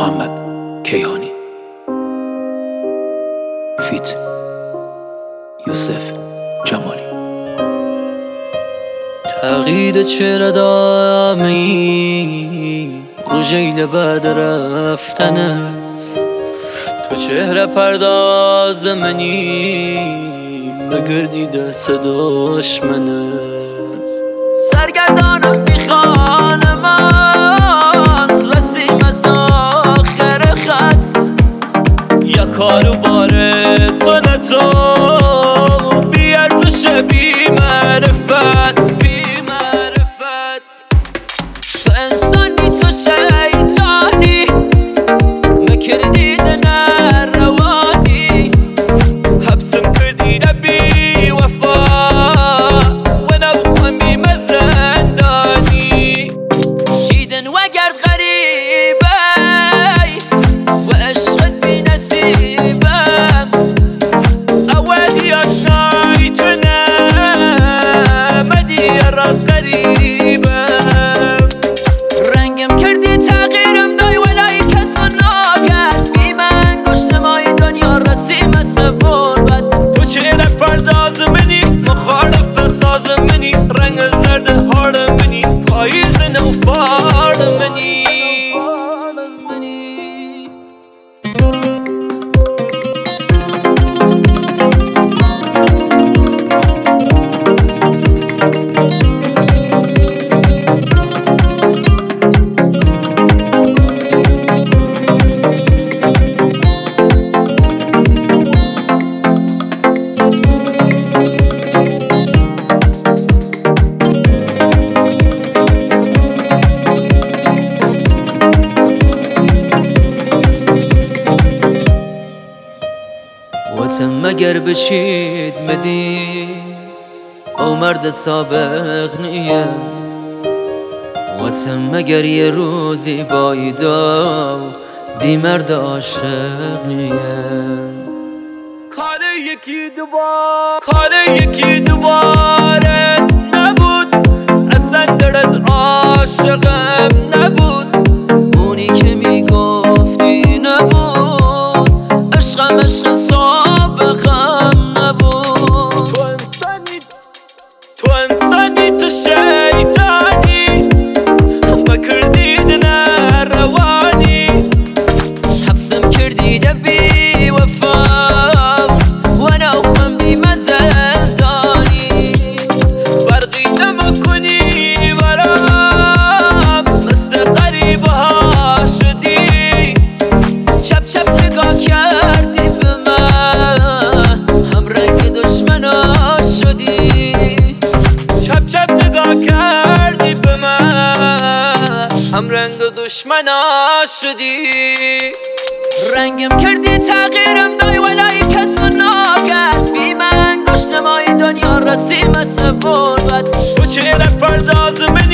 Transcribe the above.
محمد کیهانی فیت یوسف جمالی. تغییر چرا دامی رو جیل بعد رفتنت، تو چهره پرداز منی مگردی دست دشمنت. سرگردانم میخوان من رسیم از آخر خط، یا کارو باره تو نتو بی ارزش بی معرفت. تو انسانی تو شیطانی مکردی دنر روانی، حبسم کردی بی وفا و نوخم بی مزندانی. شیدن و گرد غریبه و عشقت بی نصیبم، اولي آشنایتنا مدی را قریبه. رنگم کردی تغییرم دای ولای کس و ناکس، بی من گشتمای دنیا رسیم سبور بس. تو چهره پرداز منی مخالف ساز منی، رنگ زرد هارد منی پاییز نوفار منی. واتم مگر بشید مدی او مرد سابق نیم، واتم مگر یه روزی بایدا دی مرد عاشق نیم. کار یکی دوباره نبود، اصلا درد عاشقم نبود. اونی که میگفتی نبود، عشقم عشق سابقم نبود. تو انسانی تو شیطانی مکردی دنر روانی، حبسم کردی بی وفا و نوخم بی مزندانی. فرقی نمیکنی برام مثل غریبه ها شدی، چپ چپ نگاه کردی به من هم رنگ دشمنا شدی. چپ چپ نگاه کردی به من هم رنگ دشمنا شدی. رنگم کردی تغییرم دای ولای کس و ناکس، بی من گشتمای دنیا رسیم سبور بس. تو چهره پرداز منی